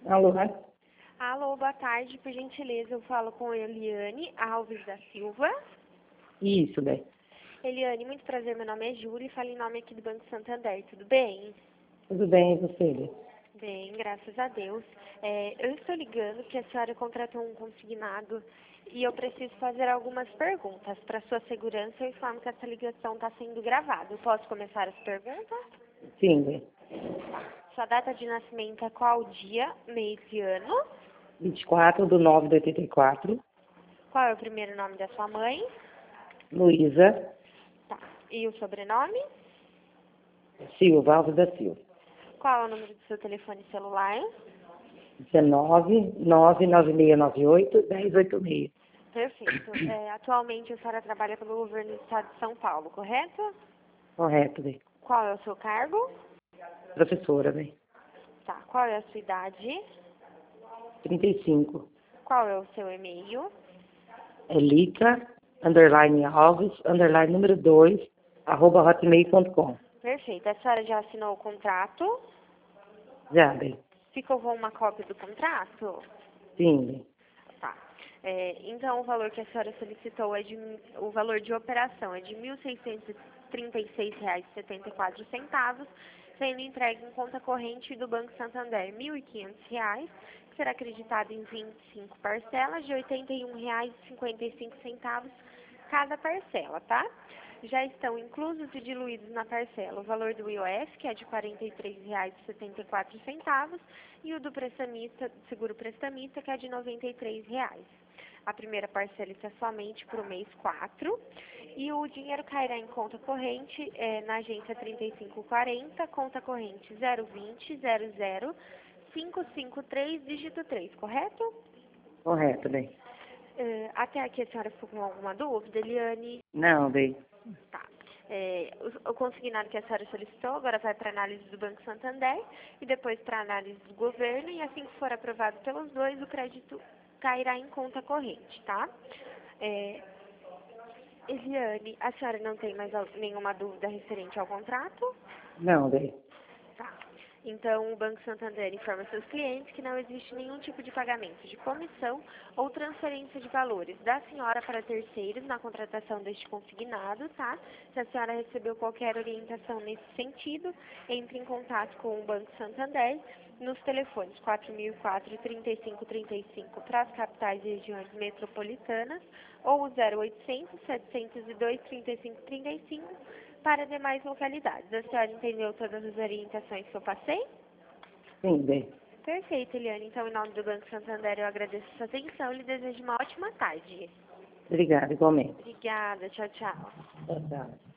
Alô, né? Alô, boa tarde. Por gentileza, eu falo com a Eliane Alves da Silva. Isso, bem. Eliane, muito prazer. Meu nome é Júlia e falo em nome aqui do Banco Santander. Tudo bem? Tudo bem, e você, Bê? Bem, graças a Deus. Eu estou ligando porque a senhora contratou um consignado e eu preciso fazer algumas perguntas. Para sua segurança, eu informo que essa ligação está sendo gravada. Eu posso começar as perguntas? Sim, Bê. Sua data de nascimento é qual dia, mês e ano? 24/9/84. Qual é o primeiro nome da sua mãe? Luísa Tá. E o sobrenome? Silva, Alves da Silva. Qual é o número do seu telefone celular? 19/99698-1086. Perfeito. Atualmente a senhora trabalha pelo governo do estado de São Paulo, correto? Correto, Bê. Qual é o seu cargo? Professora, Bê. Tá. Qual é a sua idade? 35. Qual é o seu e-mail? Lica_Alves_número 2 @hotmail.com. Perfeito. A senhora já assinou o contrato? Já, Bê. Ficou com uma cópia do contrato? Sim, Bê. Tá. Então, o valor que a senhora solicitou o valor de operação é de R$ 1.636,74, sendo entregue em conta corrente do Banco Santander R$ 1.500, que será acreditado em 25 parcelas de R$ 81,55 cada parcela, tá? Já estão inclusos e diluídos na parcela o valor do IOF, que é de R$ 43,74, e o do prestamista, seguro prestamista, que é de R$ 93. A primeira parcela está somente para o mês 4 e o dinheiro cairá em conta corrente na agência 3540, conta corrente 020000553, dígito 3, correto? Correto, Bê. Até aqui a senhora ficou com alguma dúvida, Eliane? Não, Bê. Tá. O consignado que a senhora solicitou agora vai para análise do Banco Santander e depois para análise do governo, e assim que for aprovado pelos dois, o crédito cairá em conta corrente, tá? Eliane, a senhora não tem mais nenhuma dúvida referente ao contrato? Não, Bê. Tá. Então, o Banco Santander informa seus clientes que não existe nenhum tipo de pagamento de comissão ou transferência de valores da senhora para terceiros na contratação deste consignado, tá? Se a senhora recebeu qualquer orientação nesse sentido, entre em contato com o Banco Santander nos telefones 4004 e 3535 para as capitais e regiões metropolitanas ou o 0800 702 3535 para demais localidades. A senhora entendeu todas as orientações que eu passei? Sim, Bê. Perfeito, Eliane. Então, em nome do Banco Santander, eu agradeço a sua atenção e lhe desejo uma ótima tarde. Obrigada, igualmente. Obrigada. Tchau, tchau. Tchau, tchau.